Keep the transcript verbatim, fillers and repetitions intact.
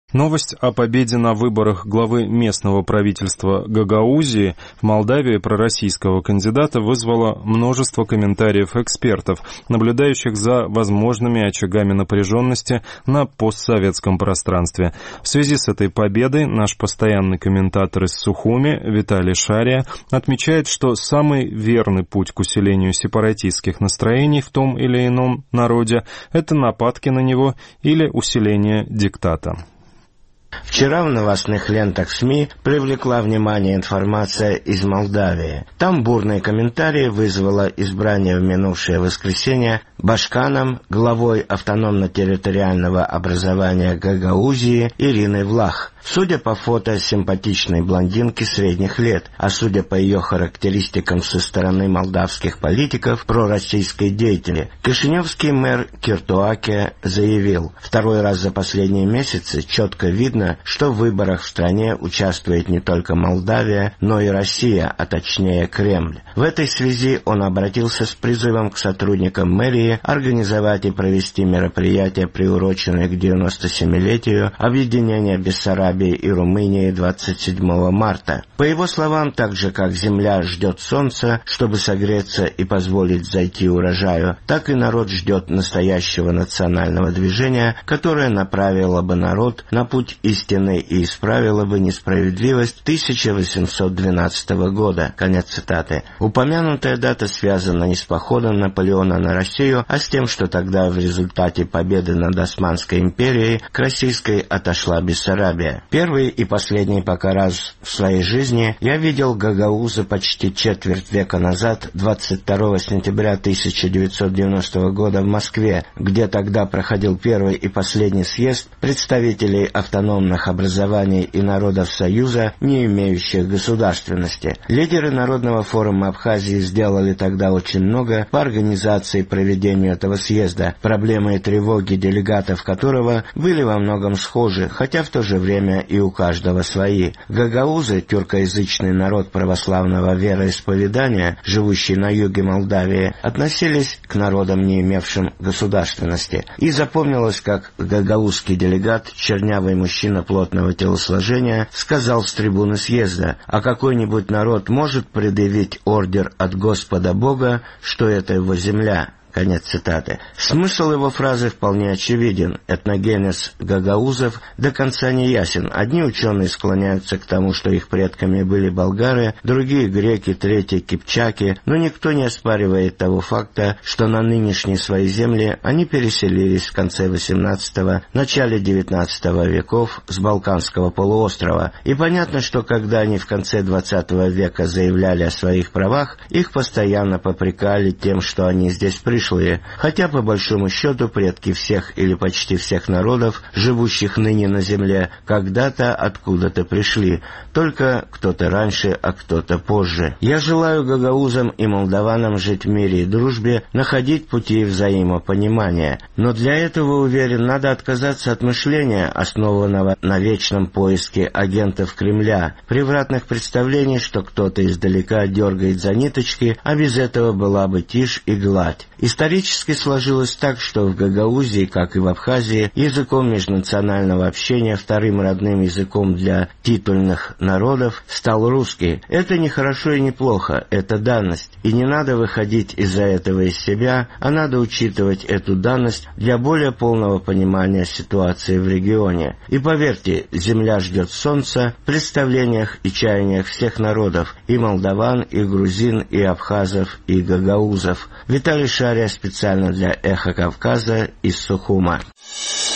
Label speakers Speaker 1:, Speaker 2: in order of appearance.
Speaker 1: Новость о победе на выборах главы местного правительства Гагаузии в Молдавии пророссийского кандидата вызвала множество комментариев экспертов, наблюдающих за возможными очагами напряженности на постсоветском пространстве. В связи с этой победой наш постоянный комментатор из Сухуми Виталий Шария отмечает, что самый верный путь к усилению сепаратистских настроений в том или ином народе – это нападки на него или усиление диктата.
Speaker 2: Вчера в новостных лентах СМИ привлекла внимание информация из Молдавии. Там бурные комментарии вызвало избрание в минувшее воскресенье Башканом, главой автономно-территориального образования Гагаузии Ириной Влах. Судя по фото симпатичной блондинки средних лет, а судя по ее характеристикам со стороны молдавских политиков, пророссийской деятели, кишиневский мэр Киртуаке заявил: второй раз за последние месяцы четко видно, что в выборах в стране участвует не только Молдавия, но и Россия, а точнее Кремль. В этой связи он обратился с призывом к сотрудникам мэрии организовать и провести мероприятие, приуроченное к девяностосемилетию объединения Бессарабии и Румынии двадцать седьмого марта. По его словам, так же как земля ждет солнца, чтобы согреться и позволить зайти урожаю, так и народ ждет настоящего национального движения, которое направило бы народ на путь истины и исправило бы несправедливость тысяча восемьсот двенадцатого года. Конец цитаты. Упомянутая дата связана не с походом Наполеона на Россию, а с тем, что тогда в результате победы над Османской империей к российской отошла Бессарабия. Первый и последний пока раз в своей жизни я видел Гагауза почти четверть века назад, двадцать второго сентября тысяча девятьсот девяностого года в Москве, где тогда проходил первый и последний съезд представителей автономных образований и народов Союза, не имеющих государственности. Лидеры Народного форума Абхазии сделали тогда очень много по организации и проведению этого съезда, проблемы и тревоги делегатов которого были во многом схожи, хотя в то же время и у каждого свои. Гагаузы, тюркоязычный народ православного вероисповедания, живущий на юге Молдавии, относились к народам, не имевшим государственности. И запомнилось, как гагаузский делегат, чернявый мужчина плотного телосложения, сказал с трибуны съезда: а какой-нибудь народ может предъявить ордер от Господа Бога, что это его земля? Конец цитаты. Смысл его фразы вполне очевиден. Этногенез гагаузов до конца не ясен. Одни ученые склоняются к тому, что их предками были болгары, другие — греки, третьи — кипчаки, но никто не оспаривает того факта, что на нынешние свои земли они переселились в конце восемнадцатого — начале девятнадцатого веков с Балканского полуострова. И понятно, что когда они в конце двадцатого века заявляли о своих правах, их постоянно попрекали тем, что они здесь пришли. Хотя, по большому счету, предки всех или почти всех народов, живущих ныне на земле, когда-то откуда-то пришли, только кто-то раньше, а кто-то позже. Я желаю гагаузам и молдаванам жить в мире и дружбе, находить пути взаимопонимания. Но для этого, уверен, надо отказаться от мышления, основанного на вечном поиске агентов Кремля, превратных представлений, что кто-то издалека дергает за ниточки, а без этого была бы тишь и гладь. Исторически сложилось так, что в Гагаузии, как и в Абхазии, языком межнационального общения, вторым родным языком для титульных народов, стал русский. Это не хорошо и не плохо, это данность. И не надо выходить из-за этого из себя, а надо учитывать эту данность для более полного понимания ситуации в регионе. И поверьте, земля ждет солнца в представлениях и чаяниях всех народов, и молдаван, и грузин, и абхазов, и гагаузов. Виталий Шария специально для «Эхо Кавказа» из Сухума.